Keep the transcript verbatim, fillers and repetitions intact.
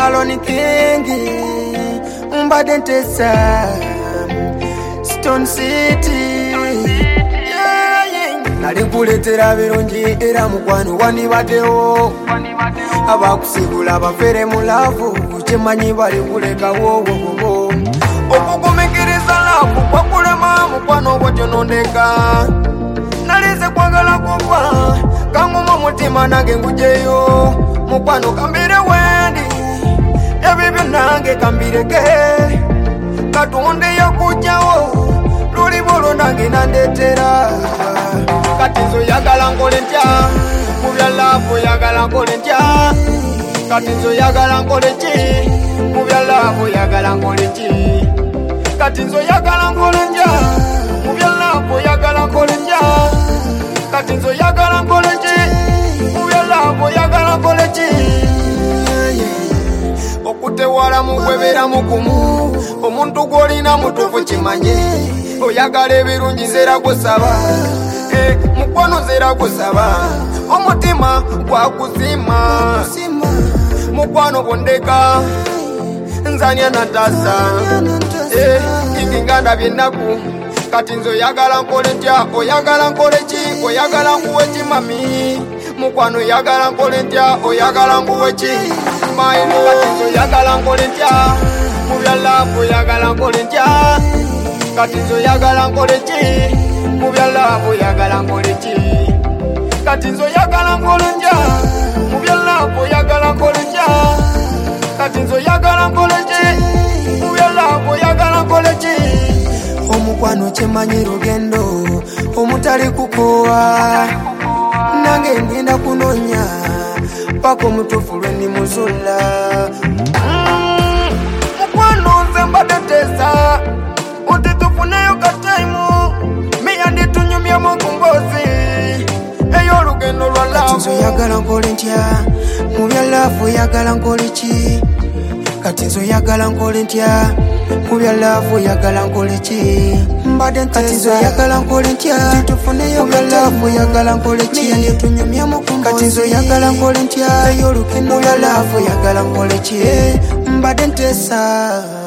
Shaloni Kingi mbade ntesa Stone City nali nkuletera birungi era mukwano wanibatewo abakusigula abafere mu laavu kimanyi bali kulekawo okugumiikiriza laavu kwakulema mukwano bwotyo nondeka nalize kwagala kufa kanguma omutima nange ngujeyo mukwano kambire wendi ebibyo nange kambireke Katonda yakujjawo luli bolo nange nandetera kati nzo yagala nkole ntya mu bya laavu yagala nkole ntya kati nzo yagala nkole ki mu bya laavu yagala nkole ki kati nzo yagala nkole ntya mu bya laavu yagala nkole ntya kati nzo yagala nkole ki mu bya laavu yagala nkole ki okutewala mukwebera mukumu omuntu gwolina mutuufu kimanye oyagala ebirungi zera gusaba mukwano zera gusaba omutima gwakuzima mukwano bondeka nzanya natasa inginganda byennaku kati nzo yagala nkole ntya oyagala nkole ki oyagala nkuwe kimami mukwano yagala nkole ntya oyagala nkuwe ki maino kati nzo yagala nkole ntya mu bya laavu yagala nkole ntya kati nzo yagala nkole ki mu bya laavu yagala nkole ki kati nzo yagala nkole ntya mu bya laavu yagala nkole ntya kati nzo yagala nkole ki mu bya laavu yagala nkole ki omukwano kimanyi lugendo omutali kukowa nange ngenda kunonya paka omutuufu lwe nimuzula mukwano nze mbadde ntesa nti tufuneyo kataimu miya nditunyumyemu ku ngozi ey'olugendo lwa laavu kati nzo yagala nkole ntya mu bya laavu yagala nkole ki kati nzo yagala nkole ntya mu bya laavu yagala nkole ki mbadde ntesa kati nzo yagala nkole ntya tufuneyo mu bya laavu yagala nkole ki miya nditunyumyemu ku ngozi kati nzo yagala nkole ntya ey'olugendo lwa laavu yagala nkole ki mbadde ntesa